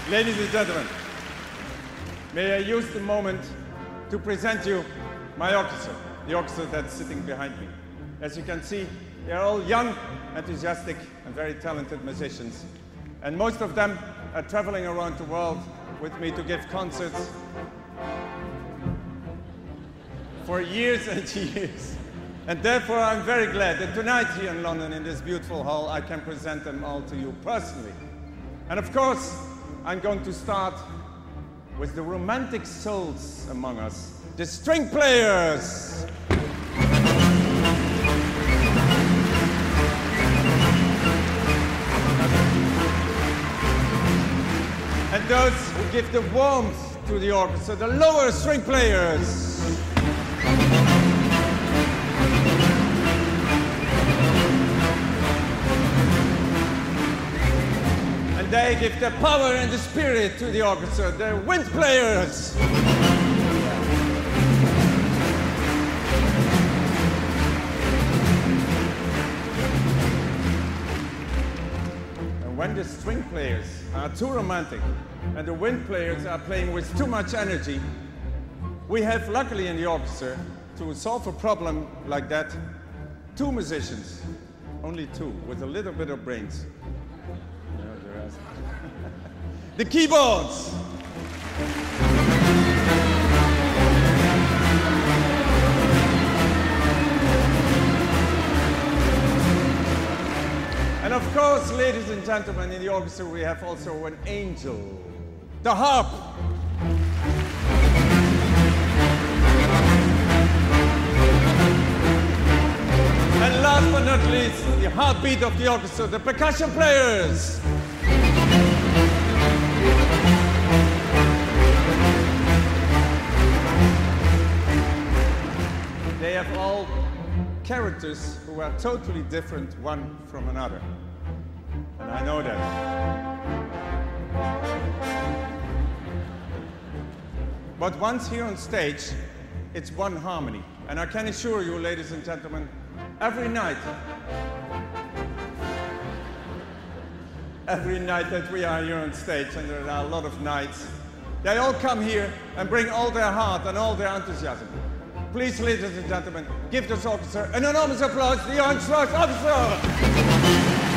Ladies and gentlemen, may I use the moment to present you my orchestra, the orchestra that's sitting behind me. As you can see, they are all young, enthusiastic, and very talented musicians. And most of them are traveling around the world with me to give concerts for years and years. And therefore, I'm very glad that tonight here in London, in this beautiful hall, I can present them all to you personally. And of course, I'm going to start with the romantic souls among us, the string players. And those who give the warmth to the orchestra, the lower string players. And they give the power and the spirit to the orchestra, the wind players. And when the string players are too romantic and the wind players are playing with too much energy, we have, luckily in the orchestra, to solve a problem like that, two musicians, only two, with a little bit of brains. The keyboards. And of course, ladies and gentlemen, in the orchestra we have also an angel, the harp. And last but not least, the heartbeat of the orchestra, the percussion players. They have all characters who are totally different one from another. And I know that. But once here on stage, it's one harmony. And I can assure you, ladies and gentlemen, every night that we are here on stage, and there are a lot of nights, they all come here and bring all their heart and all their enthusiasm. Please, ladies and gentlemen, give this orchestra an enormous applause, the Orange Strauss Orchestra!